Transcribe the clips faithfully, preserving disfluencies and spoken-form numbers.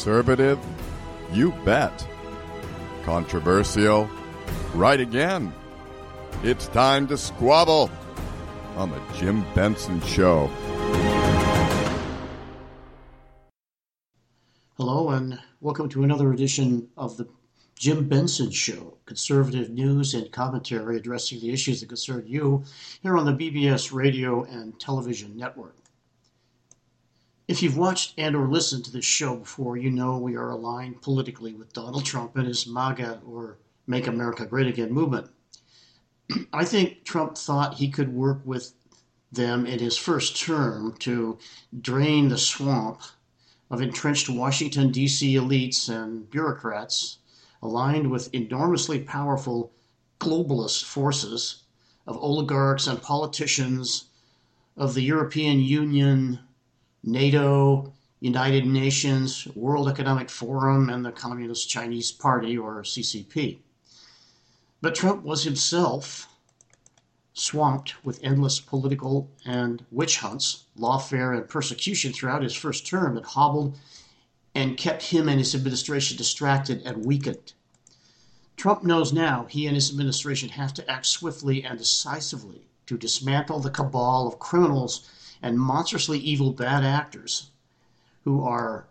Conservative? You bet. Controversial? Right again. It's time to squabble on the Jim Benson Show. Hello and welcome to another edition of the Jim Benson Show, conservative news and commentary addressing the issues that concern you here on the B B S radio and television network. If you've watched and or listened to this show before, you know we are aligned politically with Donald Trump and his MAGA, or Make America Great Again movement. I think Trump thought he could work with them in his first term to drain the swamp of entrenched Washington, D C elites and bureaucrats aligned with enormously powerful globalist forces of oligarchs and politicians of the European Union, NATO, United Nations, World Economic Forum, and the Communist Chinese Party, or C C P. But Trump was himself swamped with endless political and witch hunts, lawfare, and persecution throughout his first term that hobbled and kept him and his administration distracted and weakened. Trump knows now he and his administration have to act swiftly and decisively to dismantle the cabal of criminals and monstrously evil bad actors who are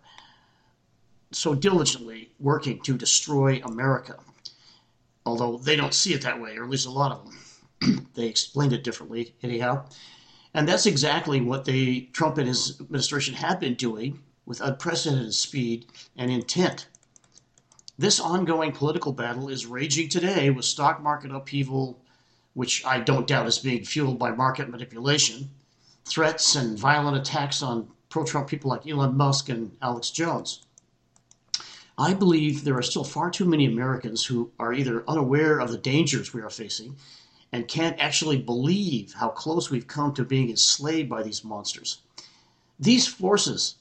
so diligently working to destroy America. Although they don't see it that way, or at least a lot of them. They explained it differently, anyhow. And that's exactly what they, Trump and his administration have been doing with unprecedented speed and intent. This ongoing political battle is raging today with stock market upheaval, which I don't doubt is being fueled by market manipulation, threats and violent attacks on pro-Trump people like Elon Musk and Alex Jones. I believe there are still far too many Americans who are either unaware of the dangers we are facing and can't actually believe how close we've come to being enslaved by these monsters. These forces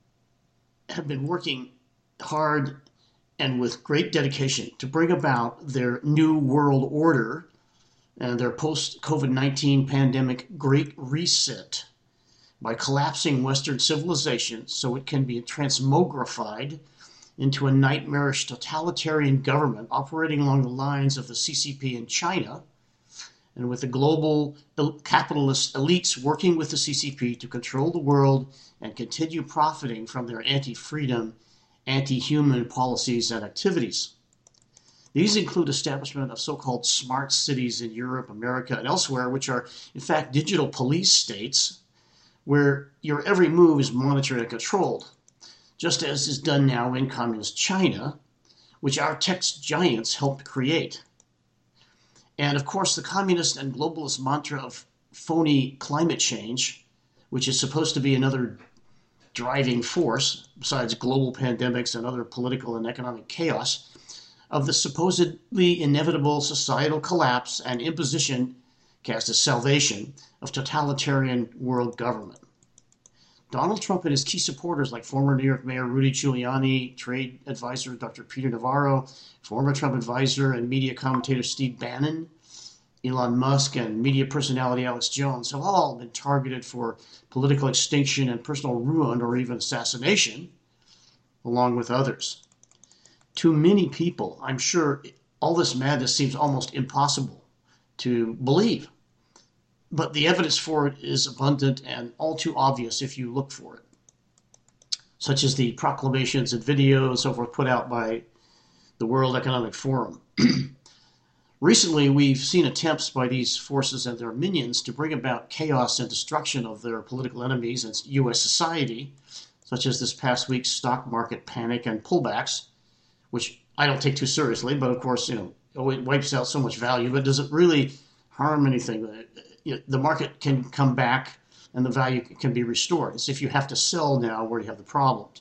have been working hard and with great dedication to bring about their new world order and their post-COVID nineteen pandemic great reset by collapsing Western civilization so it can be transmogrified into a nightmarish totalitarian government operating along the lines of the C C P in China, and with the global capitalist elites working with the C C P to control the world and continue profiting from their anti-freedom, anti-human policies and activities. These include establishment of so-called smart cities in Europe, America, and elsewhere, which are, in fact, digital police states where your every move is monitored and controlled, just as is done now in communist China, which our tech giants helped create. And, of course, the communist and globalist mantra of phony climate change, which is supposed to be another driving force, besides global pandemics and other political and economic chaos, of the supposedly inevitable societal collapse and imposition, cast as salvation, of totalitarian world government. Donald Trump and his key supporters like former New York Mayor Rudy Giuliani, trade advisor Doctor Peter Navarro, former Trump advisor and media commentator Steve Bannon, Elon Musk, and media personality Alex Jones have all been targeted for political extinction and personal ruin or even assassination, along with others. To many people, I'm sure all this madness seems almost impossible to believe. But the evidence for it is abundant and all too obvious if you look for it, such as the proclamations and videos and so forth put out by the World Economic Forum. Recently, we've seen attempts by these forces and their minions to bring about chaos and destruction of their political enemies and U S society, such as this past week's stock market panic and pullbacks, which I don't take too seriously, but of course, you know, it wipes out so much value, but does it really harm anything? The market can come back and the value can be restored. It's if you have to sell now where you have the problems.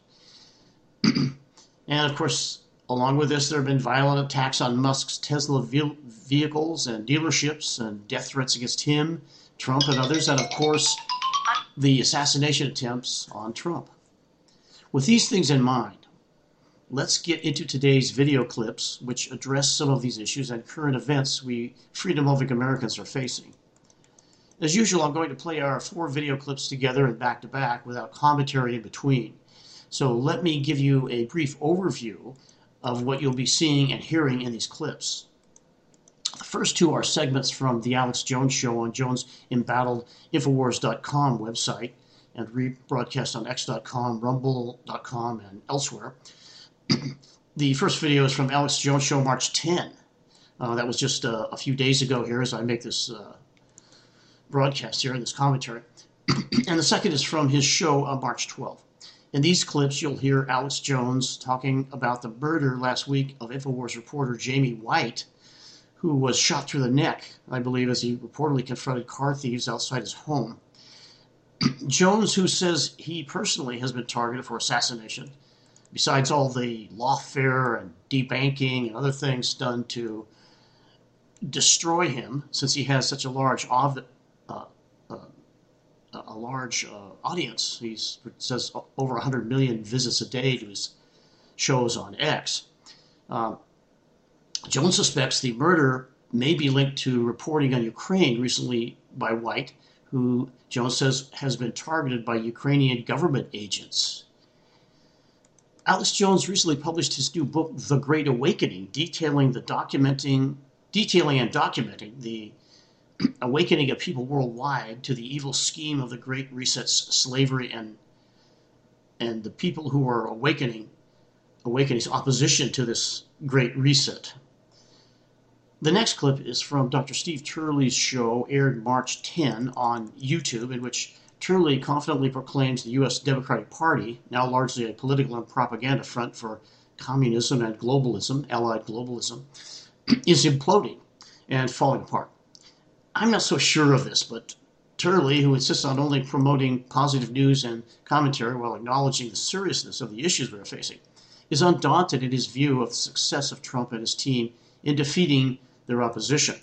And of course, along with this, there have been violent attacks on Musk's Tesla ve- vehicles and dealerships and death threats against him, Trump, and others, and of course, the assassination attempts on Trump. With these things in mind, let's get into today's video clips, which address some of these issues and current events we freedom-loving Americans are facing. As usual, I'm going to play our four video clips together and back-to-back without commentary in between. So let me give you a brief overview of what you'll be seeing and hearing in these clips. The first two are segments from The Alex Jones Show on Jones Embattled Infowars dot com website and rebroadcast on X dot com, Rumble dot com, and elsewhere. The first video is from Alex Jones Show March tenth. Uh, that was just uh, a few days ago here as I make this uh, broadcast here, this commentary. And the second is from his show on March twelfth. In these clips, you'll hear Alex Jones talking about the murder last week of InfoWars reporter Jamie White, who was shot through the neck, I believe, as he reportedly confronted car thieves outside his home. Jones, who says he personally has been targeted for assassination, besides all the lawfare and debanking and other things done to destroy him, since he has such a large uh, uh, a large uh, audience. He says over one hundred million visits a day to his shows on X. Um, Jones suspects the murder may be linked to reporting on Ukraine recently by White, who Jones says has been targeted by Ukrainian government agents. Alex Jones recently published his new book, The Great Awakening, detailing the documenting, detailing and documenting the awakening of people worldwide to the evil scheme of the Great Reset's slavery and and the people who are awakening, awakening's opposition to this Great Reset. The next clip is from Doctor Steve Turley's show, aired March tenth on YouTube, in which Turley confidently proclaims the U S Democratic Party, now largely a political and propaganda front for communism and globalism, allied globalism, is imploding and falling apart. I'm not so sure of this, but Turley, who insists on only promoting positive news and commentary while acknowledging the seriousness of the issues we are facing, is undaunted in his view of the success of Trump and his team in defeating their opposition.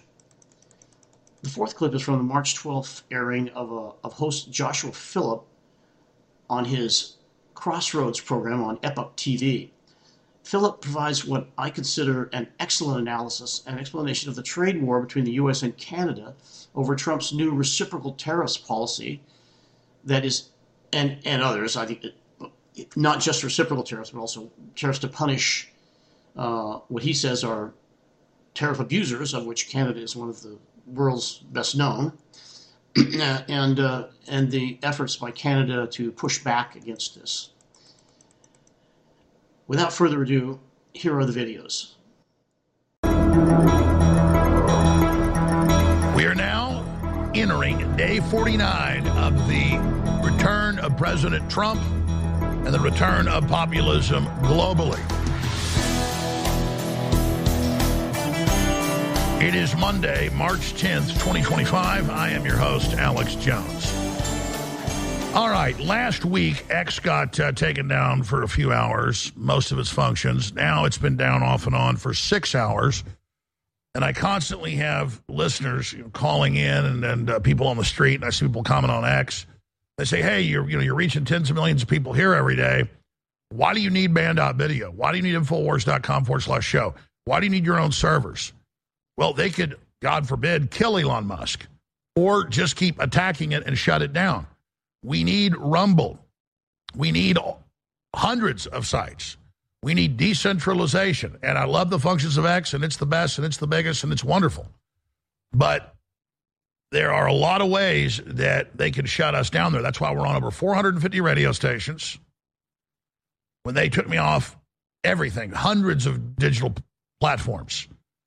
The fourth clip is from the March twelfth airing of, a, of host Joshua Phillip on his Crossroads program on Epoch T V. Phillip provides what I consider an excellent analysis and explanation of the trade war between the U S and Canada over Trump's new reciprocal tariffs policy that is, and, and others, I think, not just reciprocal tariffs, but also tariffs to punish uh, what he says are tariff abusers, of which Canada is one of the world's best known, and uh, and the efforts by Canada to push back against this. Without further ado, here are the videos. We are now entering day forty-nine of the return of President Trump and the return of populism globally. It is Monday, March tenth, twenty twenty-five. I am your host, Alex Jones. All right, last week, X got uh, taken down for a few hours, most of its functions. Now it's been down off and on for six hours. And I constantly have listeners you know, calling in and, and uh, people on the street, and I see people comment on X. They say, hey, you're, you know, you're reaching tens of millions of people here every day. Why do you need band.video? Why do you need Infowars.com forward slash show? Why do you need your own servers? Well, they could, God forbid, kill Elon Musk or just keep attacking it and shut it down. We need Rumble. We need hundreds of sites. We need decentralization. And I love the functions of X, and it's the best, and it's the biggest, and it's wonderful. But there are a lot of ways that they can shut us down there. That's why we're on over four hundred fifty radio stations. When they took me off everything, hundreds of digital platforms,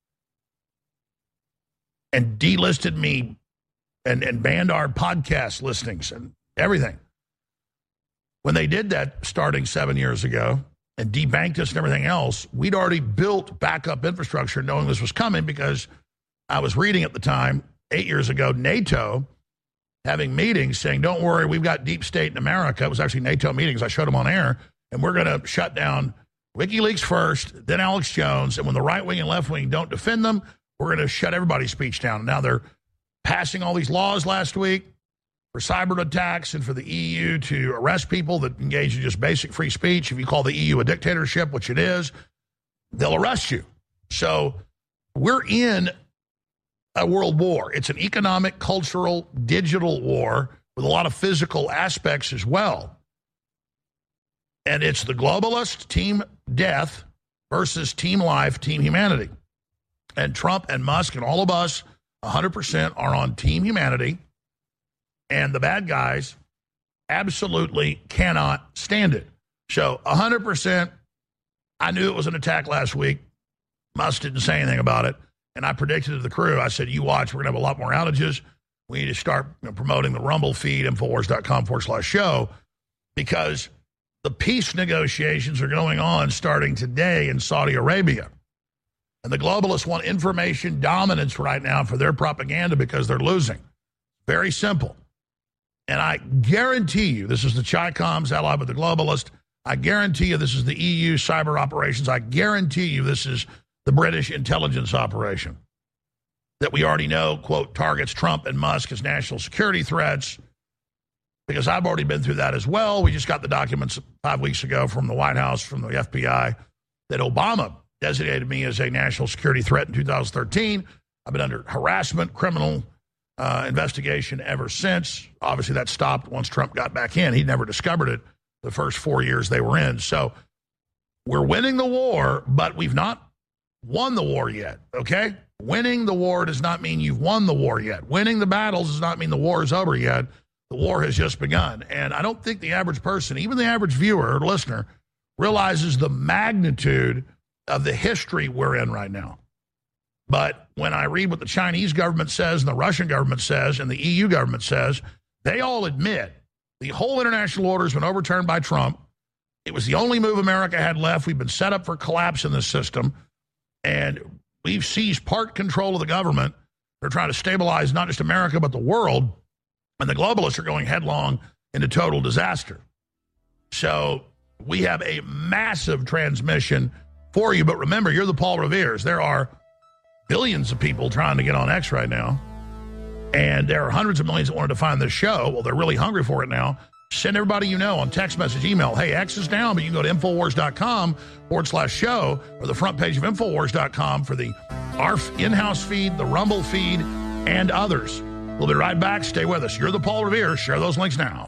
and delisted me and, and banned our podcast listings and everything. When they did that starting seven years ago and debanked us and everything else, we'd already built backup infrastructure knowing this was coming because I was reading at the time, eight years ago, NATO having meetings saying, don't worry, we've got deep state in America. It was actually NATO meetings. I showed them on air. And we're going to shut down WikiLeaks first, then Alex Jones. And when the right wing and left wing don't defend them, we're going to shut everybody's speech down. Now they're passing all these laws last week for cyber attacks and for the E U to arrest people that engage in just basic free speech. If you call the E U a dictatorship, which it is, they'll arrest you. So we're in a world war. It's an economic, cultural, digital war with a lot of physical aspects as well. And it's the globalist, team death, versus team life, team humanity. And Trump and Musk and all of us, one hundred percent are on team humanity. And the bad guys absolutely cannot stand it. So one hundred percent, I knew it was an attack last week. Musk didn't say anything about it. And I predicted to the crew, I said, you watch, we're going to have a lot more outages. We need to start you know, promoting the Rumble feed, Infowars.com forward slash show, because the peace negotiations are going on starting today in Saudi Arabia. And the globalists want information dominance right now for their propaganda because they're losing. Very simple. And I guarantee you, this is the Chi-Coms allied with the globalist. I guarantee you this is the E U cyber operations. I guarantee you this is the British intelligence operation that we already know, quote, targets Trump and Musk as national security threats, because I've already been through that as well. We just got the documents five weeks ago from the White House, from the F B I, that Obama designated me as a national security threat in two thousand thirteen. I've been under harassment, criminal uh, investigation ever since. Obviously, that stopped once Trump got back in. He never discovered it the first four years they were in. So we're winning the war, but we've not won the war yet, okay? Winning the war does not mean you've won the war yet. Winning the battles does not mean the war is over yet. The war has just begun. And I don't think the average person, even the average viewer or listener, realizes the magnitude of the history we're in right now. But when I read what the Chinese government says and the Russian government says and the E U government says, they all admit the whole international order has been overturned by Trump. It was the only move America had left. We've been set up for collapse in this system. And we've seized part control of the government. They're trying to stabilize not just America, but the world. And the globalists are going headlong into total disaster. So we have a massive transmission for you. But remember, you're the Paul Revere's. There are billions of people trying to get on X right now. And there are hundreds of millions that wanted to find this show. Well, they're really hungry for it now. Send everybody you know on text message, email. Hey, X is down, but you can go to Infowars.com forward slash show or the front page of Infowars dot com for the A R F in-house feed, the Rumble feed, and others. We'll be right back. Stay with us. You're the Paul Revere. Share those links now.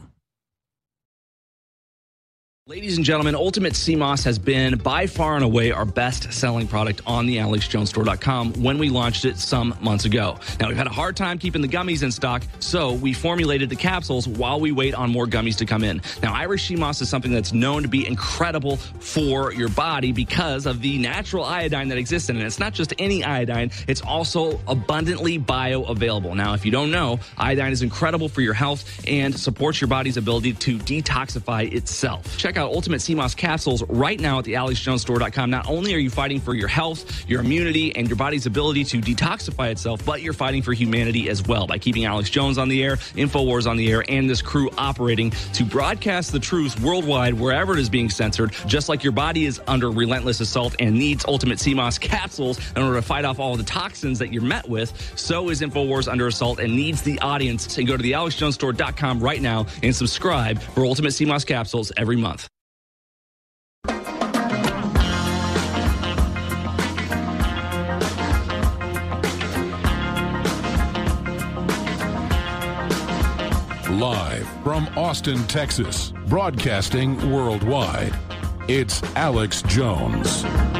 Ladies and gentlemen, Ultimate Sea Moss has been by far and away our best-selling product on the Alex Jones Store dot com when we launched it some months ago. Now, we've had a hard time keeping the gummies in stock, so we formulated the capsules while we wait on more gummies to come in. Now, Irish Sea Moss is something that's known to be incredible for your body because of the natural iodine that exists in it. It's not just any iodine, it's also abundantly bioavailable. Now, if you don't know, iodine is incredible for your health and supports your body's ability to detoxify itself. Check out Ultimate Sea Moss capsules right now at the Alex Jones Store dot com. Not only are you fighting for your health, your immunity, and your body's ability to detoxify itself, but you're fighting for humanity as well by keeping Alex Jones on the air, Infowars on the air, and this crew operating to broadcast the truth worldwide wherever it is being censored. Just like your body is under relentless assault and needs Ultimate Sea Moss capsules in order to fight off all the toxins that you're met with, so is Infowars under assault and needs the audience to go to the Alex Jones Store dot com right now and subscribe for Ultimate Sea Moss capsules every month. Live from Austin, Texas, broadcasting worldwide, it's Alex Jones.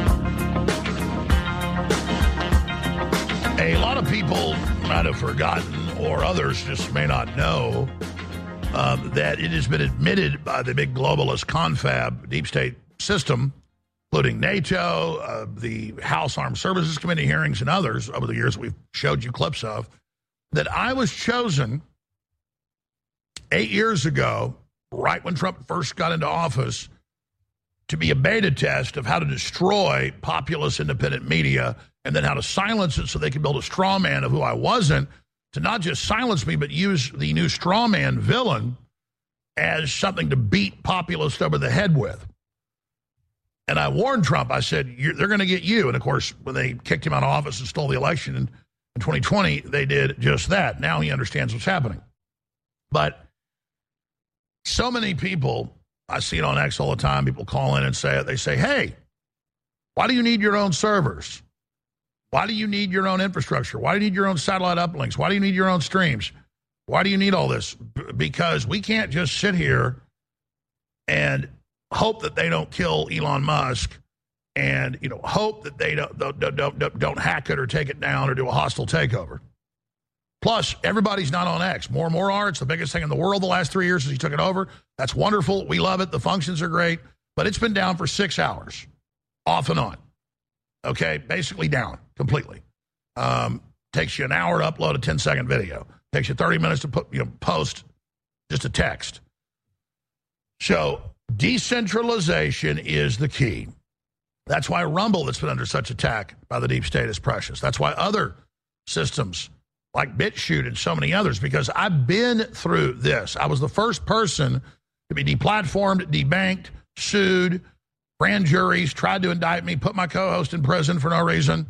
A lot of people might have forgotten, or others just may not know, um, that it has been admitted by the big globalist confab deep state system, including NATO, uh, the House Armed Services Committee hearings, and others over the years we've showed you clips of, that I was chosen eight years ago, right when Trump first got into office, to be a beta test of how to destroy populist independent media and then how to silence it so they could build a straw man of who I wasn't, to not just silence me, but use the new straw man villain as something to beat populists over the head with. And I warned Trump, I said, You're, they're going to get you. And of course, when they kicked him out of office and stole the election in, in twenty twenty, they did just that. Now he understands what's happening. But so many people, I see it on X all the time, people call in and say it. They say, hey, why do you need your own servers? Why do you need your own infrastructure? Why do you need your own satellite uplinks? Why do you need your own streams? Why do you need all this? B- because we can't just sit here and hope that they don't kill Elon Musk, and you know, hope that they don't don't, don't, don't, don't hack it or take it down or do a hostile takeover. Plus, everybody's not on X. More and more are. It's the biggest thing in the world the last three years since he took it over. That's wonderful. We love it. The functions are great. But it's been down for six hours, off and on. Okay? Basically down completely. Um, takes you an hour to upload a ten-second video. Takes you thirty minutes to put, you know, post just a text. So decentralization is the key. That's why Rumble, that's been under such attack by the deep state, is precious. That's why other systems like BitChute and so many others, because I've been through this. I was the first person to be deplatformed, debanked, sued, grand juries tried to indict me, put my co-host in prison for no reason,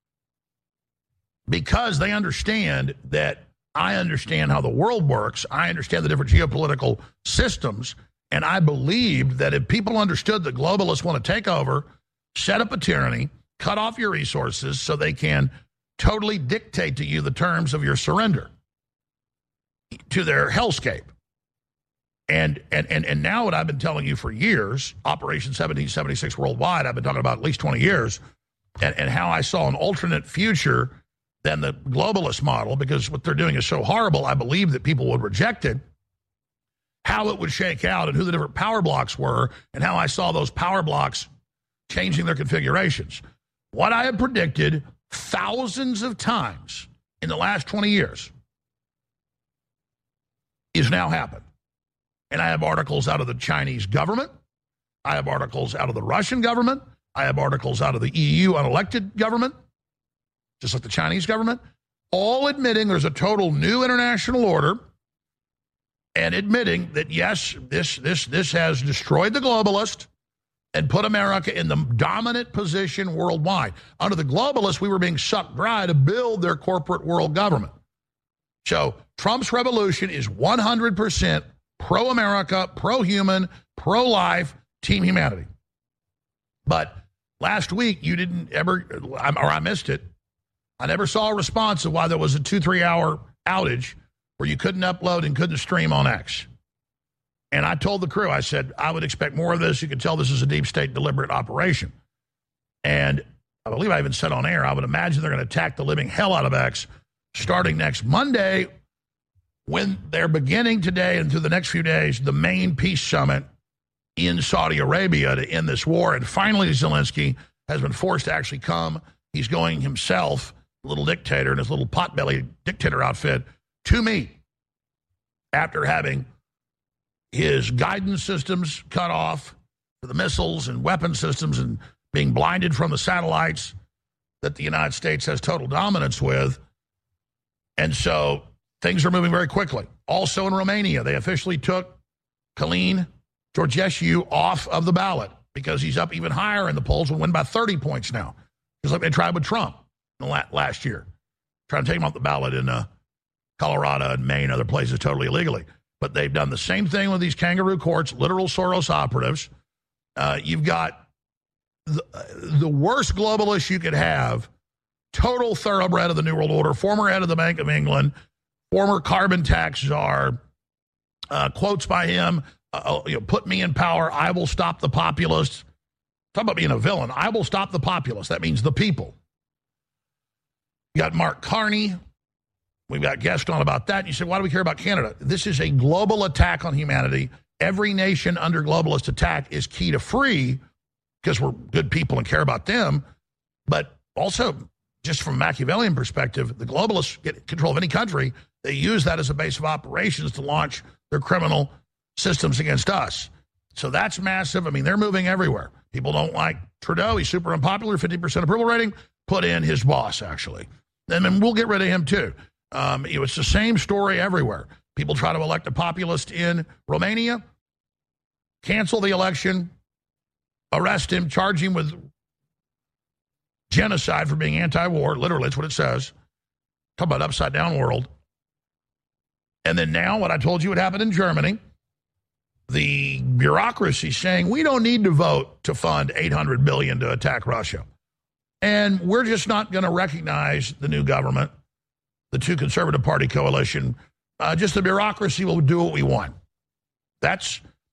because they understand that I understand how the world works. I understand the different geopolitical systems, and I believed that if people understood that globalists want to take over, set up a tyranny, cut off your resources so they can totally dictate to you the terms of your surrender to their hellscape. And, and, and, and now what I've been telling you for years, Operation seventeen seventy-six Worldwide, I've been talking about at least twenty years, and, and how I saw an alternate future than the globalist model, because what they're doing is so horrible, I believe that people would reject it, how it would shake out and who the different power blocks were, and how I saw those power blocks changing their configurations. What I have predicted thousands of times in the last twenty years is now happened. And I have articles out of the Chinese government. I have articles out of the Russian government. I have articles out of the E U unelected government, just like the Chinese government, all admitting there's a total new international order and admitting that, yes, this, this, this has destroyed the globalist and put America in the dominant position worldwide. Under the globalists, we were being sucked dry to build their corporate world government. So Trump's revolution is one hundred percent pro-America, pro-human, pro-life, team humanity. But last week, you didn't ever, or I missed it, I never saw a response of why there was a two, three-hour outage where you couldn't upload and couldn't stream on X. And I told the crew, I said, I would expect more of this. You could tell this is a deep state deliberate operation. And I believe I even said on air, I would imagine they're going to attack the living hell out of X starting next Monday, when they're beginning today and through the next few days, the main peace summit in Saudi Arabia to end this war. And finally, Zelensky has been forced to actually come. He's going himself, little dictator in his little potbelly dictator outfit, to meet after having his guidance systems cut off for the missiles and weapon systems and being blinded from the satellites that the United States has total dominance with. And so things are moving very quickly. Also in Romania, they officially took Călin Georgescu off of the ballot because he's up even higher in the polls and win by thirty points now. Just like they tried with Trump last year. Trying to take him off the ballot in uh, Colorado and Maine, other places totally illegally. But they've done the same thing with these kangaroo courts, literal Soros operatives. Uh, you've got the, the worst globalist you could have, total thoroughbred of the New World Order, former head of the Bank of England, former carbon tax czar, uh, quotes by him, uh, you know, put me in power, I will stop the populists. Talk about being a villain. I will stop the populists. That means the people. You got Mark Carney. We've got guests on about that. You said, why do we care about Canada? This is a global attack on humanity. Every nation under globalist attack is key to free because we're good people and care about them. But also, just from a Machiavellian perspective, the globalists get control of any country. They use that as a base of operations to launch their criminal systems against us. So that's massive. I mean, they're moving everywhere. People don't like Trudeau. He's super unpopular, fifty percent approval rating. Put in his boss, actually. And then we'll get rid of him, too. Um, you know, it's the same story everywhere. People try to elect a populist in Romania, cancel the election, arrest him, charge him with genocide for being anti-war. Literally, that's what it says. Talk about upside-down world. And then now, what I told you would happen in Germany, the bureaucracy saying, we don't need to vote to fund eight hundred billion dollars to attack Russia. And we're just not going to recognize the new government, the two conservative party coalition. Uh, just the bureaucracy will do what we want. That's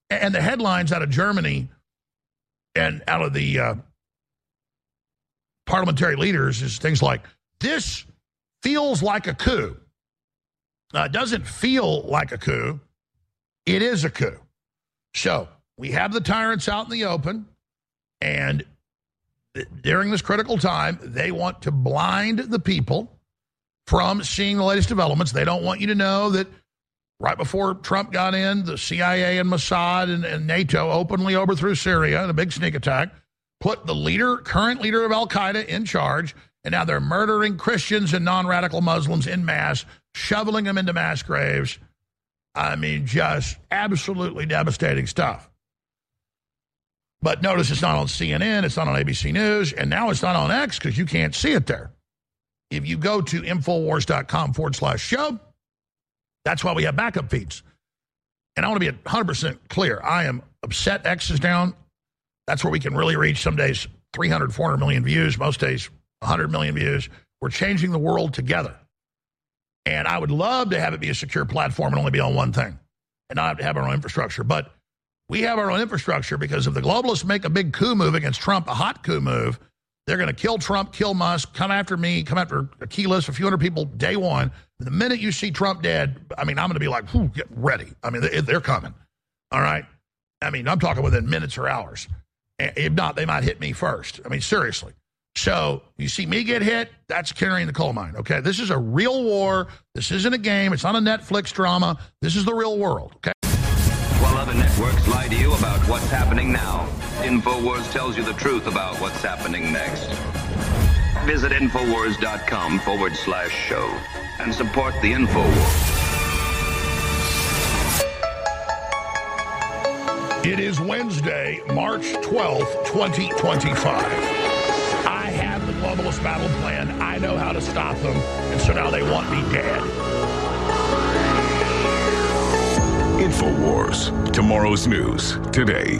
And the headlines out of Germany and out of the uh, parliamentary leaders is things like, this feels like a coup. Uh, it doesn't feel like a coup. It is a coup. So we have the tyrants out in the open, and th- during this critical time, they want to blind the people from seeing the latest developments. They don't want you to know that right before Trump got in, the C I A and Mossad and, and NATO openly overthrew Syria in a big sneak attack, put the leader, current leader of Al-Qaeda in charge, and now they're murdering Christians and non-radical Muslims en masse, shoveling them into mass graves. I mean, just absolutely devastating stuff. But notice it's not on C N N, it's not on A B C News, and now it's not on X because you can't see it there. If you go to Infowars.com forward slash show, that's why we have backup feeds. And I want to be one hundred percent clear. I am upset X is down. That's where we can really reach some days three hundred, four hundred million views, most days one hundred million views. We're changing the world together. And I would love to have it be a secure platform and only be on one thing and not have to have our own infrastructure. But we have our own infrastructure because if the globalists make a big coup move against Trump, a hot coup move, they're going to kill Trump, kill Musk, come after me, come after a key list, a few hundred people day one. The minute you see Trump dead, I mean, I'm going to be like, whew, get ready. I mean, they're coming. All right? I mean, I'm talking within minutes or hours. If not, they might hit me first. I mean, seriously. So you see me get hit, that's carrying the coal mine, okay? This is a real war. This isn't a game. It's not a Netflix drama. This is the real world, okay? While other networks lie to you about what's happening now, InfoWars tells you the truth about what's happening next. Visit Infowars.com forward slash show and support the InfoWars. It is Wednesday, March twelfth, twenty twenty-five. I have the globalist battle plan. I know how to stop them, and so now they want me dead. InfoWars. Tomorrow's news today.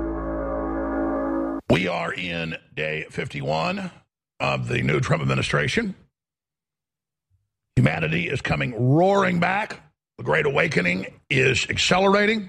We are in day fifty-one of the new Trump administration. Humanity is coming roaring back. The Great Awakening is accelerating.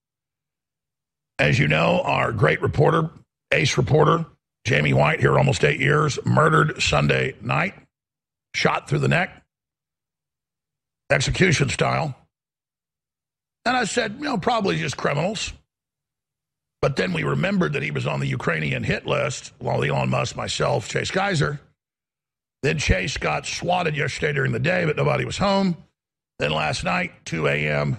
As you know, our great reporter, ace reporter, Jamie White, here almost eight years, murdered Sunday night, shot through the neck, execution style. And I said, you know, probably just criminals. But then we remembered that he was on the Ukrainian hit list, along with Elon Musk, myself, Chase Geiser. Then Chase got swatted yesterday during the day, but nobody was home. Then last night, two a.m.,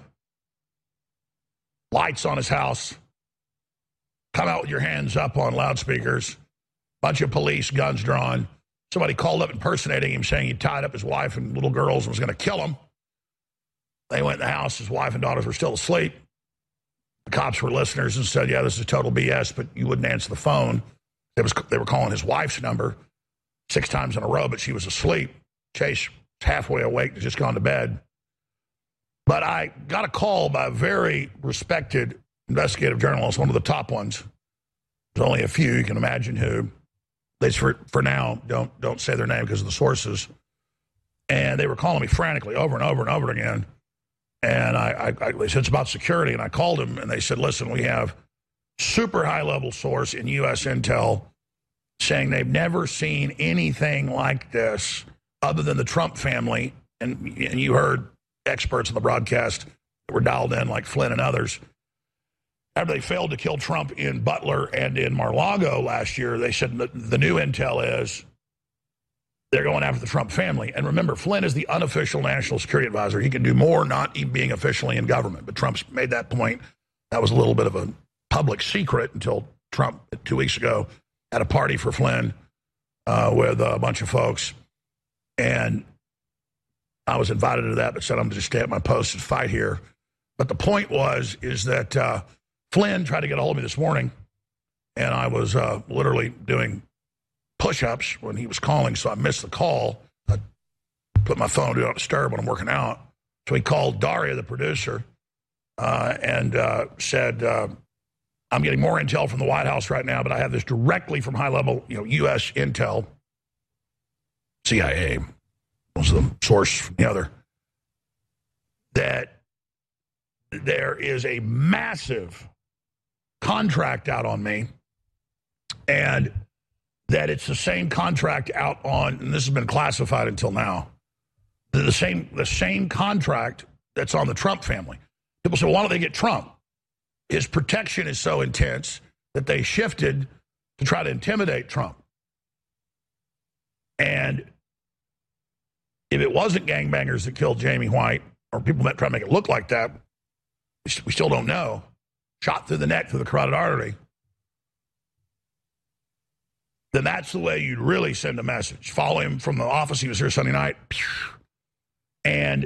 lights on his house. Come out with your hands up on loudspeakers. Bunch of police, guns drawn. Somebody called up impersonating him, saying he tied up his wife and little girls and was going to kill them. They went in the house. His wife and daughters were still asleep. The cops were listeners and said, yeah, this is total B S, but you wouldn't answer the phone. It was, they were calling his wife's number six times in a row, but she was asleep. Chase was halfway awake, just gone to bed. But I got a call by a very respected investigative journalist, one of the top ones. There's only a few, you can imagine who. They, for, for now, don't don't say their name because of the sources. And they were calling me frantically over and over and over again. And I, I, I they said it's about security. And I called them, and they said, listen, we have super high-level source in U S intel saying they've never seen anything like this other than the Trump family. And, and you heard experts on the broadcast that were dialed in, like Flynn and others. After they failed to kill Trump in Butler and in Mar-a-Lago last year, they said the, the new intel is they're going after the Trump family. And remember, Flynn is the unofficial national security advisor. He can do more not even being officially in government. But Trump's made that point. That was a little bit of a public secret until Trump, two weeks ago, had a party for Flynn uh, with a bunch of folks. And I was invited to that, but said I'm going to just stay at my post and fight here. But the point was, is that uh, Flynn tried to get a hold of me this morning, and I was uh, literally doing push-ups when he was calling, so I missed the call. I put my phone, do not disturb when I'm working out. So he called Daria, the producer, uh, and uh, said, uh, I'm getting more intel from the White House right now, but I have this directly from high-level, you know, U S intel, C I A, was the source from the other, that there is a massive contract out on me, and that it's the same contract out on, and this has been classified until now, the same the same contract that's on the Trump family. People say, well, why don't they get Trump? His protection is so intense that they shifted to try to intimidate Trump. And if it wasn't gangbangers that killed Jamie White, or people that try to make it look like that, we still don't know, shot through the neck, through the carotid artery, then that's the way you'd really send a message. Follow him from the office. He was here Sunday night. And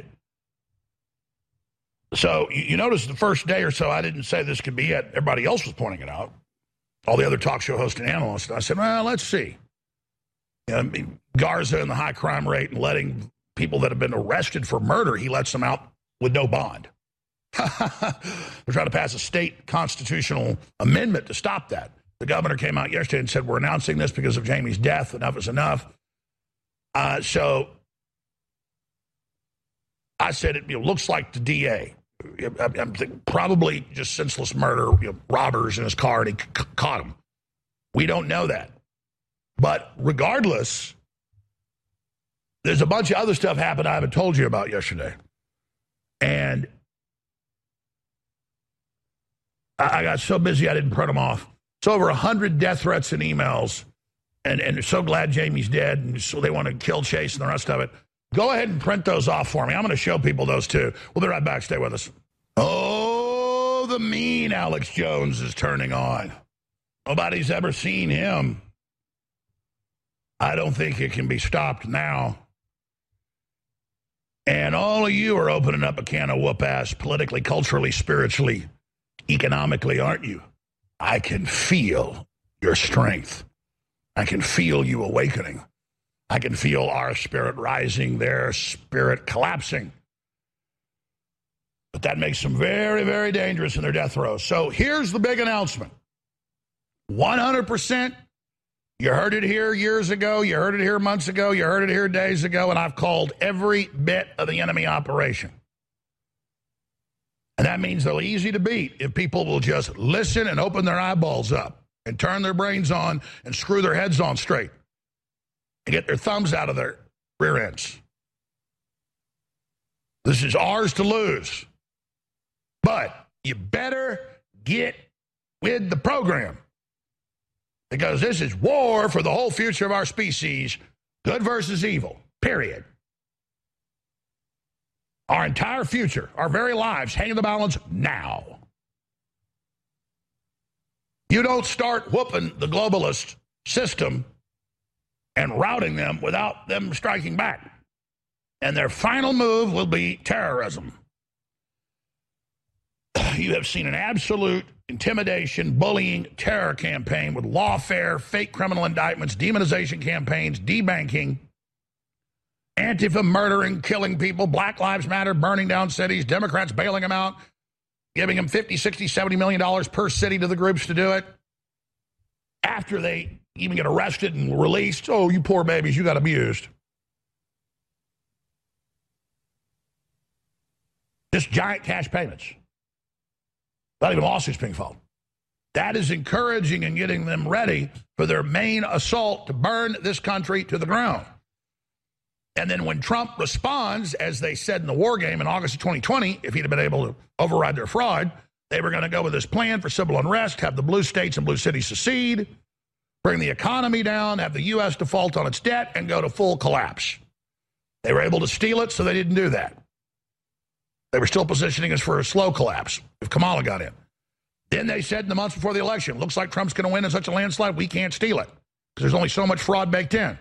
so you, you notice the first day or so, I didn't say this could be it. Everybody else was pointing it out. All the other talk show hosts and analysts. And I said, well, let's see. You know, I mean, Garza and the high crime rate and letting people that have been arrested for murder, he lets them out with no bond. They're trying to pass a state constitutional amendment to stop that. The governor came out yesterday and said, we're announcing this because of Jamie's death. Enough is enough. Uh, so I said, it you know, looks like the D A. I'm thinking probably just senseless murder, you know, robbers in his car, and he c- caught him. We don't know that. But regardless, there's a bunch of other stuff happened I haven't told you about yesterday. And I, I got so busy I didn't print them off. It's over one hundred death threats and emails, and, and they're so glad Jamie's dead, and so they want to kill Chase and the rest of it. Go ahead and print those off for me. I'm going to show people those too. We'll be right back. Stay with us. Oh, the mean Alex Jones is turning on. Nobody's ever seen him. I don't think it can be stopped now. And all of you are opening up a can of whoop-ass politically, culturally, spiritually, economically, aren't you? I can feel your strength. I can feel you awakening. I can feel our spirit rising, their spirit collapsing. But that makes them very, very dangerous in their death throes. So here's the big announcement. one hundred percent, you heard it here years ago, you heard it here months ago, you heard it here days ago, and I've called every bit of the enemy operation. And that means they're easy to beat if people will just listen and open their eyeballs up and turn their brains on and screw their heads on straight and get their thumbs out of their rear ends. This is ours to lose. But you better get with the program, because this is war for the whole future of our species, good versus evil, period. Our entire future, our very lives hang in the balance now. You don't start whooping the globalist system and routing them without them striking back. And their final move will be terrorism. You have seen an absolute intimidation, bullying, terror campaign with lawfare, fake criminal indictments, demonization campaigns, debanking, Antifa murdering, killing people, Black Lives Matter, burning down cities, Democrats bailing them out, giving them fifty, sixty, seventy million dollars per city to the groups to do it. After they even get arrested and released, oh, you poor babies, you got abused. Just giant cash payments. Not even lawsuits being filed. That is encouraging and getting them ready for their main assault to burn this country to the ground. And then when Trump responds, as they said in the war game in August of twenty twenty, if he'd have been able to override their fraud, they were going to go with this plan for civil unrest, have the blue states and blue cities secede, bring the economy down, have the U S default on its debt, and go to full collapse. They were able to steal it, so they didn't do that. They were still positioning us for a slow collapse if Kamala got in. Then they said in the months before the election, looks like Trump's going to win in such a landslide, we can't steal it because there's only so much fraud baked in.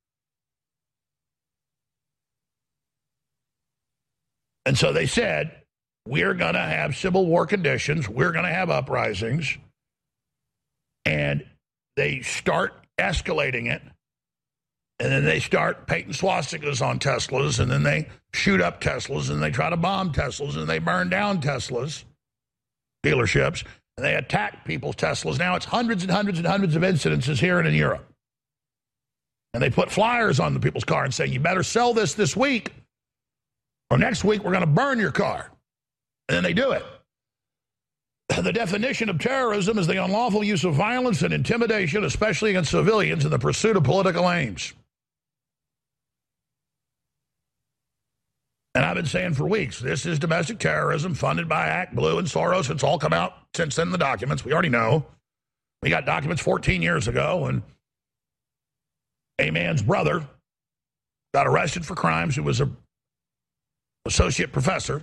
And so they said, we're going to have civil war conditions, we're going to have uprisings, and they start escalating it. And then they start painting swastikas on Teslas, and then they shoot up Teslas, and they try to bomb Teslas, and they burn down Teslas, dealerships, and they attack people's Teslas. Now it's hundreds and hundreds and hundreds of incidences here and in Europe. And they put flyers on the people's car and say, you better sell this this week, or next week we're going to burn your car. And then they do it. The definition of terrorism is the unlawful use of violence and intimidation, especially against civilians, in the pursuit of political aims. And I've been saying for weeks, this is domestic terrorism funded by ActBlue and Soros. It's all come out since then in the documents. We already know. We got documents fourteen years ago, and a man's brother got arrested for crimes. He was an associate professor.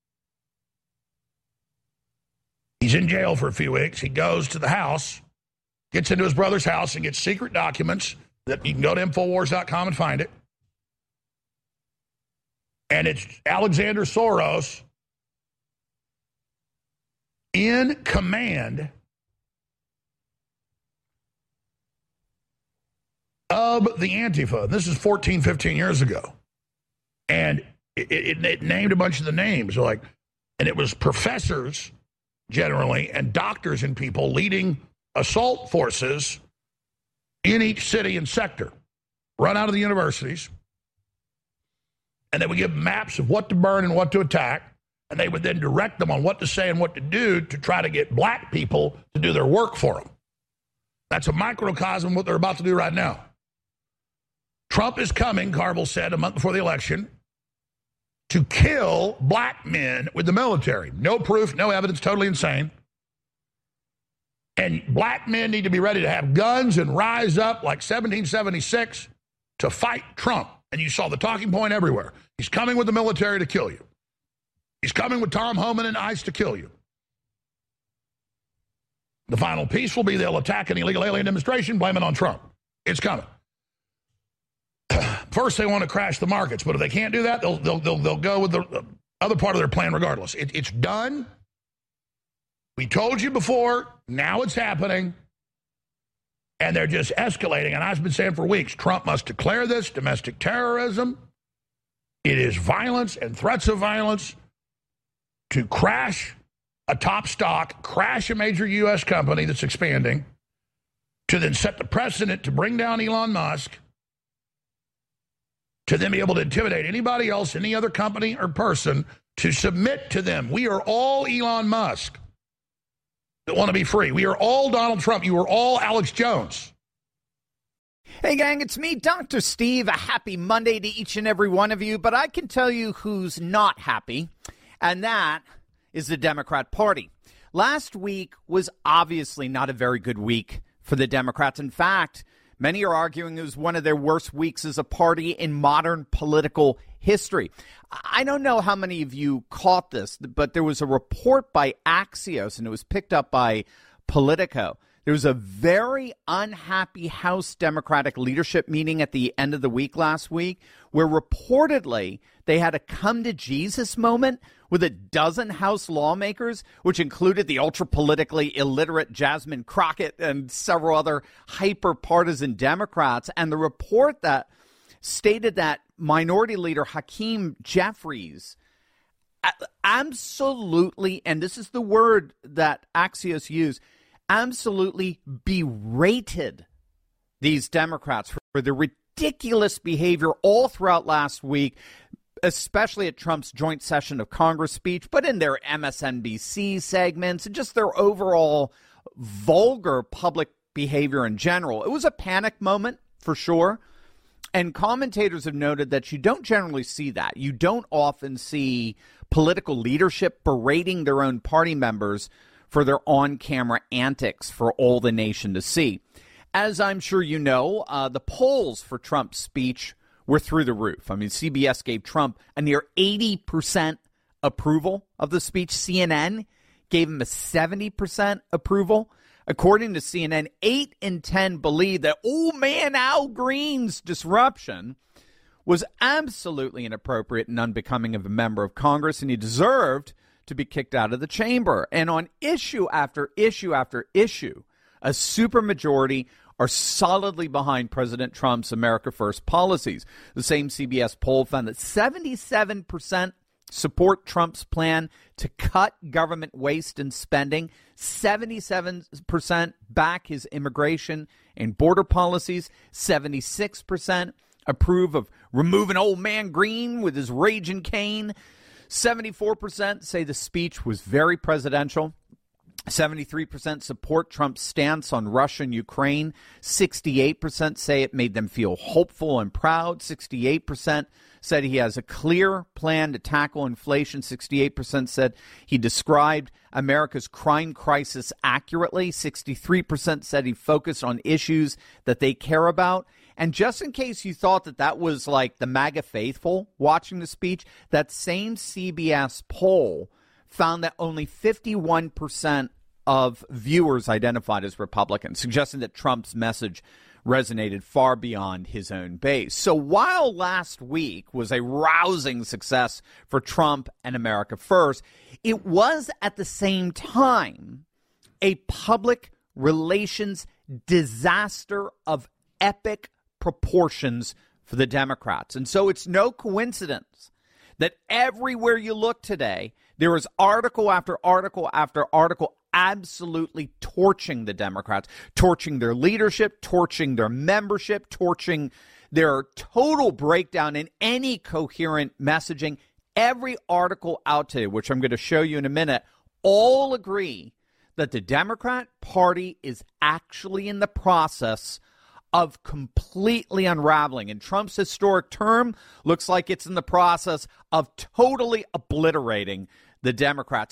He's in jail for a few weeks. He goes to the house, gets into his brother's house, and gets secret documents that you can go to Infowars dot com and find it. And it's Alexander Soros in command of the Antifa. This is fourteen, fifteen years ago. And it, it, it named a bunch of the names. Like, and it was professors, generally, and doctors and people leading assault forces in each city and sector, run out of the universities. And they would give maps of what to burn and what to attack. And they would then direct them on what to say and what to do to try to get black people to do their work for them. That's a microcosm of what they're about to do right now. Trump is coming, Carville said a month before the election, to kill black men with the military. No proof, no evidence, totally insane. And black men need to be ready to have guns and rise up like seventeen seventy-six to fight Trump. And you saw the talking point everywhere. He's coming with the military to kill you. He's coming with Tom Homan and ICE to kill you. The final piece will be they'll attack an illegal alien demonstration, blame it on Trump. It's coming. First, they want to crash the markets, but if they can't do that, they'll they'll they'll, they'll go with the other part of their plan regardless. It, it's done. We told you before. Now it's happening. And they're just escalating. And I've been saying for weeks, Trump must declare this domestic terrorism. It is violence and threats of violence to crash a top stock, crash a major U S company that's expanding, to then set the precedent to bring down Elon Musk, to then be able to intimidate anybody else, any other company or person, to submit to them. We are all Elon Musk that want to be free. We are all Donald Trump. You are all Alex Jones. Hey, gang, it's me, Doctor Steve. A happy Monday to each and every one of you. But I can tell you who's not happy, and that is the Democrat Party. Last week was obviously not a very good week for the Democrats. In fact, many are arguing it was one of their worst weeks as a party in modern political history. I don't know how many of you caught this, but there was a report by Axios, and it was picked up by Politico. There was a very unhappy House Democratic leadership meeting at the end of the week last week where reportedly they had a come-to-Jesus moment with a dozen House lawmakers, which included the ultra-politically illiterate Jasmine Crockett and several other hyper-partisan Democrats. And the report that stated that Minority Leader Hakeem Jeffries absolutely, and this is the word that Axios used, absolutely berated these Democrats for their ridiculous behavior all throughout last week, especially at Trump's joint session of Congress speech, but in their M S N B C segments and just their overall vulgar public behavior in general. It was a panic moment for sure. And commentators have noted that you don't generally see that. You don't often see political leadership berating their own party members for their on-camera antics for all the nation to see. As I'm sure you know, uh, the polls for Trump's speech were through the roof. I mean, C B S gave Trump a near eighty percent approval of the speech. C N N gave him a seventy percent approval. According to C N N, eight in ten believe that old man Al Green's disruption was absolutely inappropriate and unbecoming of a member of Congress, and he deserved to be kicked out of the chamber. And on issue after issue after issue, a supermajority are solidly behind President Trump's America First policies. The same C B S poll found that seventy-seven percent support Trump's plan to cut government waste and spending. seventy-seven percent back his immigration and border policies. seventy-six percent approve of removing old man Green with his raging cane. seventy-four percent say the speech was very presidential. seventy-three percent support Trump's stance on Russia and Ukraine. sixty-eight percent say it made them feel hopeful and proud. sixty-eight percent said he has a clear plan to tackle inflation. sixty-eight percent said he described America's crime crisis accurately. sixty-three percent said he focused on issues that they care about. And just in case you thought that that was like the MAGA faithful watching the speech, that same C B S poll found that only fifty-one percent of viewers identified as Republicans, suggesting that Trump's message resonated far beyond his own base. So while last week was a rousing success for Trump and America First, it was at the same time a public relations disaster of epic proportions for the Democrats. And so it's no coincidence that everywhere you look today, there is article after article after article absolutely torching the Democrats, torching their leadership, torching their membership, torching their total breakdown in any coherent messaging. Every article out today, which I'm going to show you in a minute, all agree that the Democrat Party is actually in the process of completely unraveling. And Trump's historic term looks like it's in the process of totally obliterating the Democrats.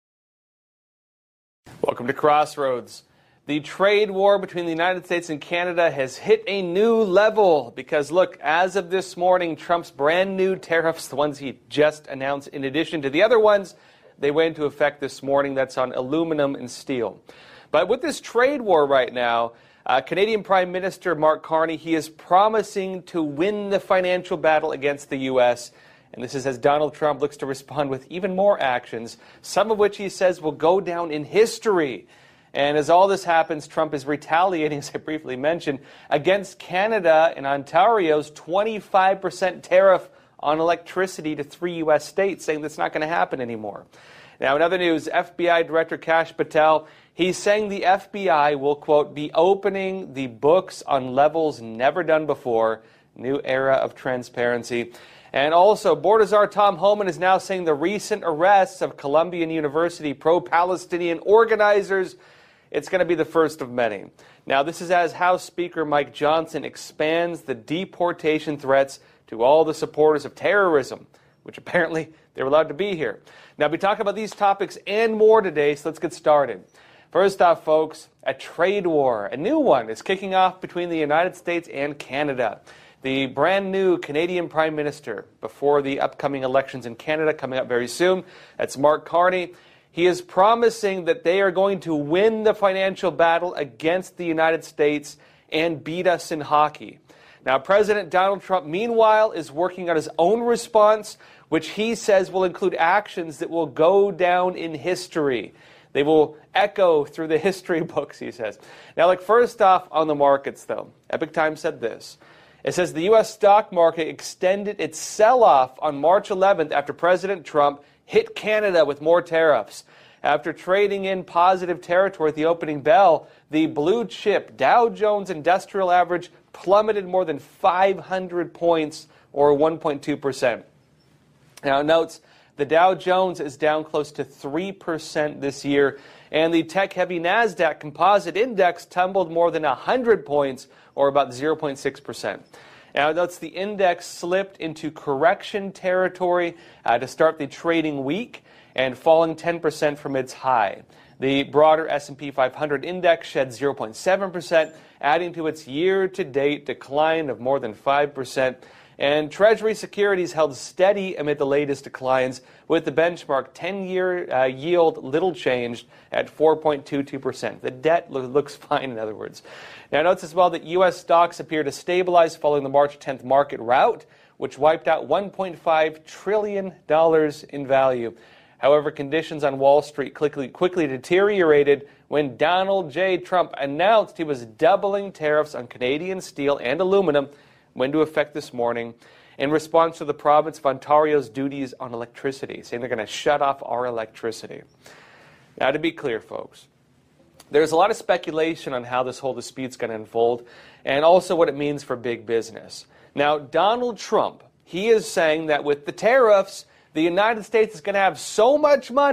Welcome to Crossroads. The trade war between the United States and Canada has hit a new level because, look, as of this morning, Trump's brand new tariffs, the ones he just announced, in addition to the other ones, they went into effect this morning. That's on aluminum and steel. But with this trade war right now, uh, Canadian Prime Minister Mark Carney, he is promising to win the financial battle against the U S, and this is as Donald Trump looks to respond with even more actions, some of which he says will go down in history. And as all this happens, Trump is retaliating, as I briefly mentioned, against Canada and Ontario's twenty-five percent tariff on electricity to three U S states, saying that's not going to happen anymore. Now, in other news, F B I Director Kash Patel, he's saying the F B I will, quote, be opening the books on levels never done before, new era of transparency. And also, Border Czar Tom Homan is now saying the recent arrests of Columbian University pro-Palestinian organizers, it's going to be the first of many. Now, this is as House Speaker Mike Johnson expands the deportation threats to all the supporters of terrorism, which apparently they're allowed to be here. Now, we talk about these topics and more today, so let's get started. First off, folks, a trade war, a new one, is kicking off between the United States and Canada. The brand new Canadian Prime Minister, before the upcoming elections in Canada coming up very soon, that's Mark Carney. He is promising that they are going to win the financial battle against the United States and beat us in hockey. Now, President Donald Trump, meanwhile, is working on his own response, which he says will include actions that will go down in history. They will echo through the history books, he says. Now, like, first off, on the markets, though, Epoch Times said this. It says the U S stock market extended its sell-off on March eleventh after President Trump hit Canada with more tariffs. After trading in positive territory at the opening bell, the blue chip Dow Jones Industrial Average plummeted more than five hundred points, or one point two percent. Now, it notes the Dow Jones is down close to three percent this year, and the tech-heavy NASDAQ Composite Index tumbled more than one hundred points, or about zero point six percent. Now, notice the index slipped into correction territory uh, to start the trading week, and falling ten percent from its high. The broader S and P five hundred index shed zero point seven percent, adding to its year-to-date decline of more than five percent. And Treasury securities held steady amid the latest declines, with the benchmark ten-year uh, yield little changed at four point two two percent. The debt lo- looks fine, in other words. Now, notice as well that U S stocks appear to stabilize following the March tenth market rout, which wiped out one point five trillion dollars in value. However, conditions on Wall Street quickly, quickly deteriorated when Donald J. Trump announced he was doubling tariffs on Canadian steel and aluminum, went into effect this morning, in response to the province of Ontario's duties on electricity, saying they're going to shut off our electricity. Now, to be clear, folks, there's a lot of speculation on how this whole dispute's going to unfold, and also what it means for big business. Now, Donald Trump, he is saying that with the tariffs, the United States is going to have so much money,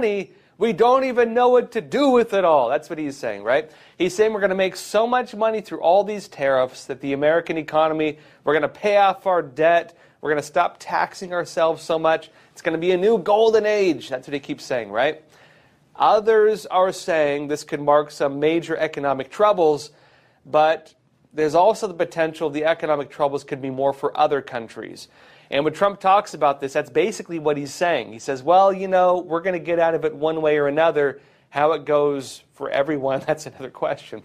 We don't even know what to do with it all. That's what he's saying, right? He's saying we're going to make so much money through all these tariffs that the American economy, we're going to pay off our debt, we're going to stop taxing ourselves so much. It's going to be a new golden age. That's what he keeps saying, right? Others are saying this could mark some major economic troubles, but there's also the potential the economic troubles could be more for other countries. And when Trump talks about this, that's basically what he's saying. He says, well, you know, we're going to get out of it one way or another. How it goes for everyone, that's another question.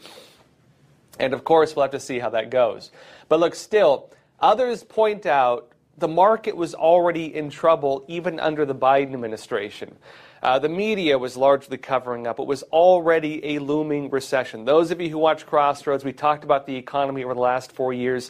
And of course, we'll have to see how that goes. But look, still, others point out the market was already in trouble even under the Biden administration. Uh, the media was largely covering up. It was already a looming recession. Those of you who watch Crossroads, we talked about the economy over the last four years.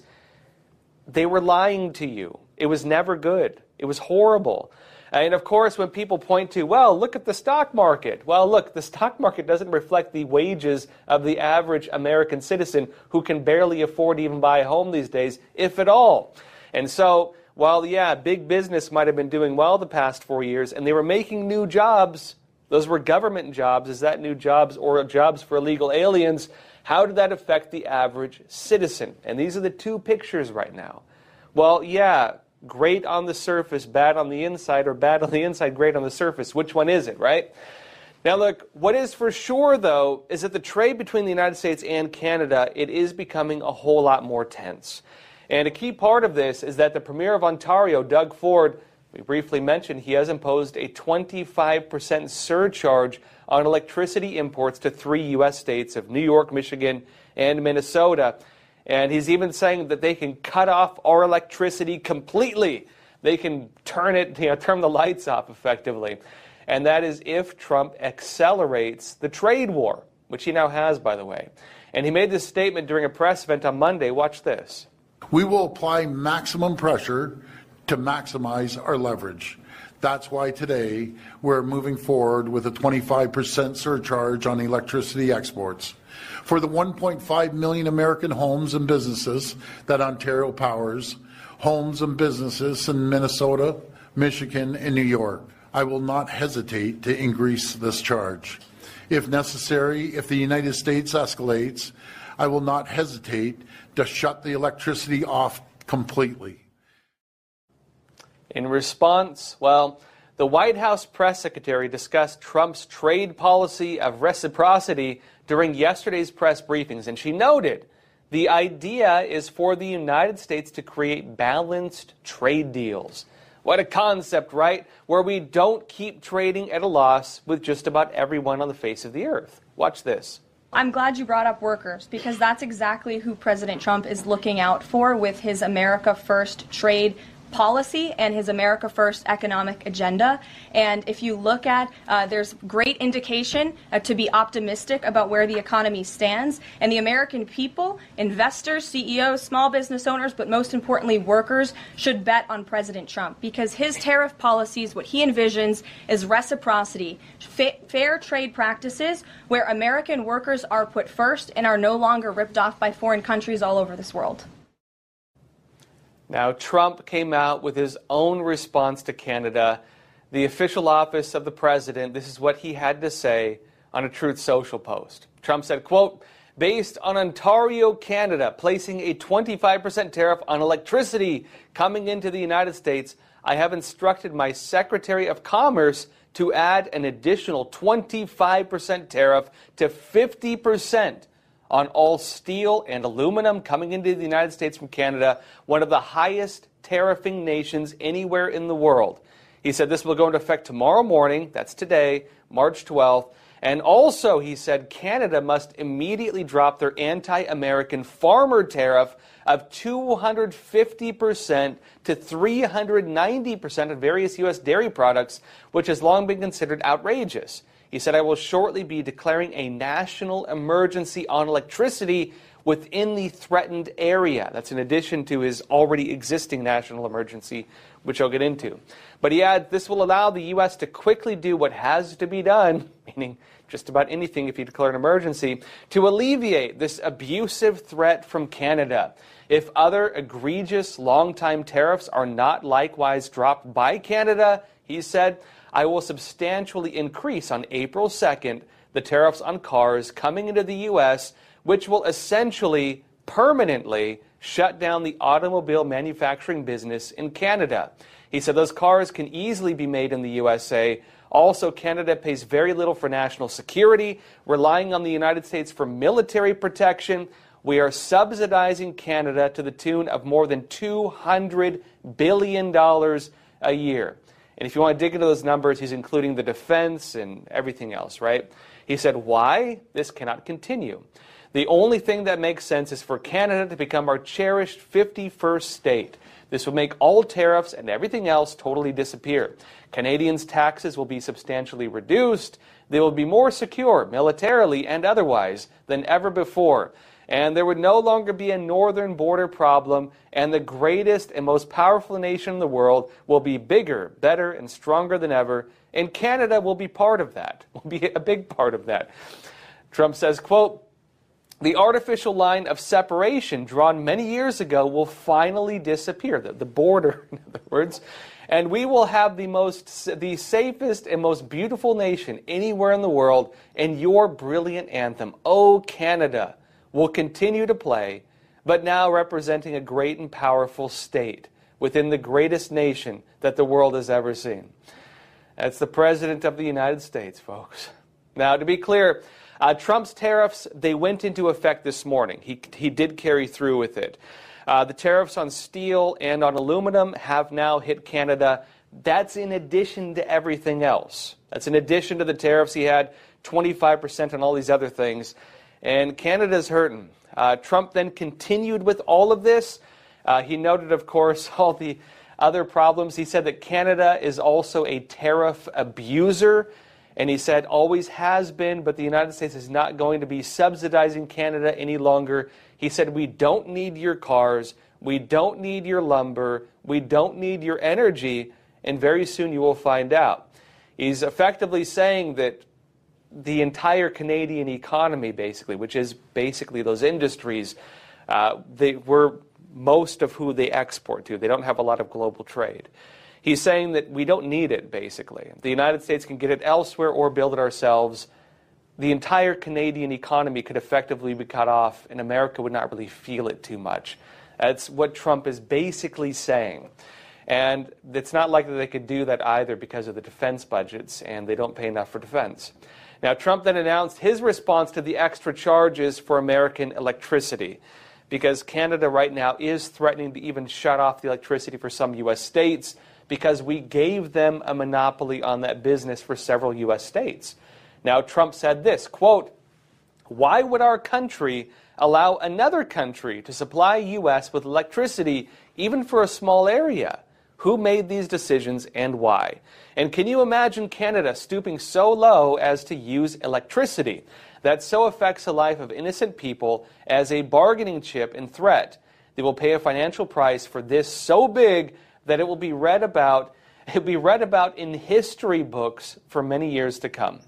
They were lying to you. It was never good. It was horrible. And of course, when people point to, well, look at the stock market. Well, look, the stock market doesn't reflect the wages of the average American citizen who can barely afford to even buy a home these days, if at all. And so, while, yeah, big business might have been doing well the past four years, and they were making new jobs, those were government jobs, is that new jobs or jobs for illegal aliens? How did that affect the average citizen? And these are the two pictures right now. Well, yeah, great on the surface, bad on the inside, or bad on the inside, great on the surface. Which one is it, right? Now, look, what is for sure, though, is that the trade between the United States and Canada, it is becoming a whole lot more tense. And a key part of this is that the Premier of Ontario, Doug Ford, we briefly mentioned, he has imposed a twenty-five percent surcharge on electricity imports to three U S states of New York, Michigan, and Minnesota. And he's even saying that they can cut off our electricity completely. They can turn it, you know, turn the lights off effectively. And that is if Trump accelerates the trade war, which he now has, by the way. And he made this statement during a press event on Monday. Watch this. We will apply maximum pressure to maximize our leverage. That's why today we're moving forward with a twenty-five percent surcharge on electricity exports. For the one point five million American homes and businesses that Ontario powers, homes and businesses in Minnesota, Michigan, and New York, I will not hesitate to increase this charge. If necessary, if the United States escalates, I will not hesitate to shut the electricity off completely. In response, well, the White House press secretary discussed Trump's trade policy of reciprocity during yesterday's press briefings, and she noted the idea is for the United States to create balanced trade deals. What a concept, right? Where we don't keep trading at a loss with just about everyone on the face of the earth. Watch this. I'm glad you brought up workers, because that's exactly who President Trump is looking out for with his America First trade policy and his America First economic agenda. And if you look at, uh, there's great indication uh, to be optimistic about where the economy stands. And the American people, investors, C E Os, small business owners, but most importantly workers, should bet on President Trump, because his tariff policies, what he envisions is reciprocity, fa- fair trade practices where American workers are put first and are no longer ripped off by foreign countries all over this world. Now, Trump came out with his own response to Canada. The official office of the president, this is what he had to say on a Truth Social post. Trump said, quote, based on Ontario, Canada, placing a twenty-five percent tariff on electricity coming into the United States, I have instructed my Secretary of Commerce to add an additional twenty-five percent tariff to fifty percent on all steel and aluminum coming into the United States from Canada, one of the highest tariffing nations anywhere in the world. He said this will go into effect tomorrow morning, that's today, March twelfth. And also, he said, Canada must immediately drop their anti-American farmer tariff of two hundred fifty percent to three hundred ninety percent of various U S dairy products, which has long been considered outrageous. He said, I will shortly be declaring a national emergency on electricity within the threatened area. That's in addition to his already existing national emergency, which I'll get into. But he adds, this will allow the U S to quickly do what has to be done, meaning just about anything if you declare an emergency, to alleviate this abusive threat from Canada. If other egregious long-time tariffs are not likewise dropped by Canada, he said, I will substantially increase on April second the tariffs on cars coming into the U S, which will essentially permanently shut down the automobile manufacturing business in Canada. He said those cars can easily be made in the U S A. Also, Canada pays very little for national security, relying on the United States for military protection. We are subsidizing Canada to the tune of more than two hundred billion dollars a year. And if you want to dig into those numbers, he's including the defense and everything else, right? He said, why? This cannot continue. The only thing that makes sense is for Canada to become our cherished fifty-first state. This will make all tariffs and everything else totally disappear. Canadians' taxes will be substantially reduced. They will be more secure, militarily and otherwise, than ever before. And there would no longer be a northern border problem, and the greatest and most powerful nation in the world will be bigger, better, and stronger than ever. And Canada will be part of that, will be a big part of that. Trump says, quote, the artificial line of separation drawn many years ago will finally disappear, the, the border, in other words, and we will have the most, the safest and most beautiful nation anywhere in the world, and your brilliant anthem, "Oh Canada," will continue to play, but now representing a great and powerful state within the greatest nation that the world has ever seen. That's the President of the United States, folks. Now, to be clear, Uh, Trump's tariffs, they went into effect this morning. He, he did carry through with it. Uh, the tariffs on steel and on aluminum have now hit Canada. That's in addition to everything else. That's in addition to the tariffs he had, twenty-five percent on all these other things. And Canada's hurting. Uh, Trump then continued with all of this. Uh, he noted, of course, all the other problems. He said that Canada is also a tariff abuser. And he said, always has been, but the United States is not going to be subsidizing Canada any longer. He said, we don't need your cars. We don't need your lumber. We don't need your energy. And very soon you will find out. He's effectively saying that the entire Canadian economy, basically, which is basically those industries, uh, they were most of who they export to. They don't have a lot of global trade. He's saying that we don't need it, basically. The United States can get it elsewhere or build it ourselves. The entire Canadian economy could effectively be cut off, and America would not really feel it too much. That's what Trump is basically saying. And it's not likely they could do that either because of the defense budgets, and they don't pay enough for defense. Now, Trump then announced his response to the extra charges for American electricity, because Canada right now is threatening to even shut off the electricity for some U S states, because we gave them a monopoly on that business for several U S states. Now, Trump said this, quote, why would our country allow another country to supply U S with electricity, even for a small area? Who made these decisions and why? And can you imagine Canada stooping so low as to use electricity that so affects the life of innocent people as a bargaining chip and threat? They will pay a financial price for this so big that it will be read about, it will be read about in history books for many years to come.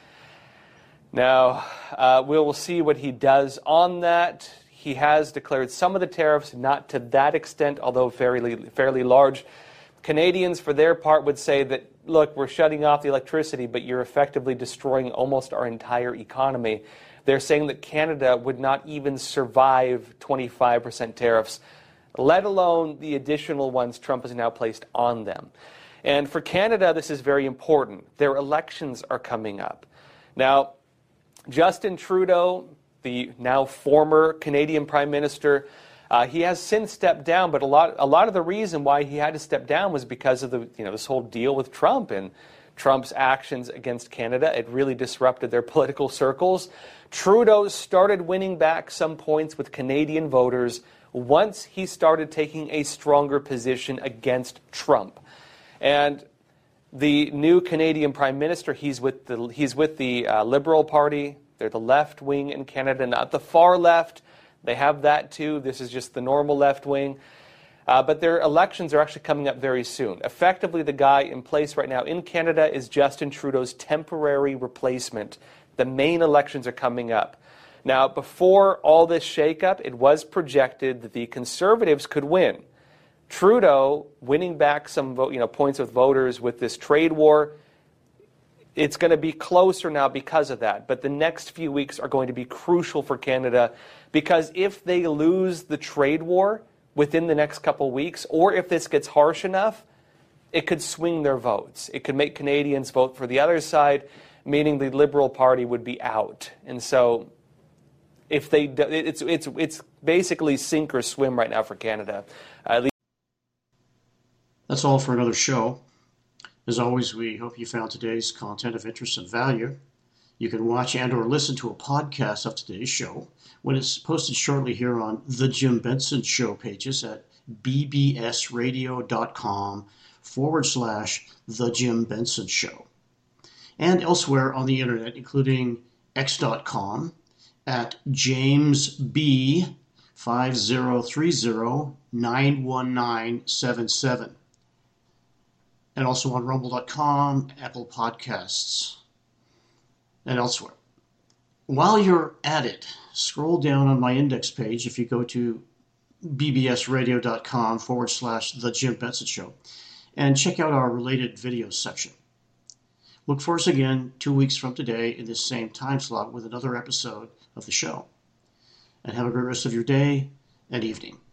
Now, uh, we will see what he does on that. He has declared some of the tariffs, not to that extent, although fairly, fairly large. Canadians, for their part, would say that, look, we're shutting off the electricity, but you're effectively destroying almost our entire economy. They're saying that Canada would not even survive twenty-five percent tariffs, let alone the additional ones Trump has now placed on them. And for Canada, this is very important. Their elections are coming up. Now, Justin Trudeau, the now former Canadian Prime Minister, uh, he has since stepped down, but a lot a lot of the reason why he had to step down was because of the you know this whole deal with Trump and Trump's actions against Canada. It really disrupted their political circles. Trudeau started winning back some points with Canadian voters once he started taking a stronger position against Trump. And the new Canadian Prime Minister, he's with the he's with the uh, Liberal Party. They're the left wing in Canada, not the far left. They have that too. This is just the normal left wing. Uh, but their elections are actually coming up very soon. Effectively, the guy in place right now in Canada is Justin Trudeau's temporary replacement. The main elections are coming up. Now, before all this shakeup, it was projected that the Conservatives could win. Trudeau winning back some vote, you know, points with voters with this trade war, it's going to be closer now because of that. But the next few weeks are going to be crucial for Canada, because if they lose the trade war within the next couple weeks, or if this gets harsh enough, it could swing their votes. It could make Canadians vote for the other side, meaning the Liberal Party would be out. And so if they, it's it's it's basically sink or swim right now for Canada. Uh, That's all for another show. As always, we hope you found today's content of interest and value. You can watch and or listen to a podcast of today's show when it's posted shortly here on The Jim Benson Show pages at bbsradio.com forward slash The Jim Benson Show. And elsewhere on the internet, including x dot com at james b five zero three zero nine one nine seven seven. And also on rumble dot com, Apple Podcasts, and elsewhere. While you're at it, scroll down on my index page if you go to bbsradio.com forward slash The Jim Benson Show and check out our related videos section. Look for us again two weeks from today in this same time slot with another episode of the show. And have a great rest of your day and evening.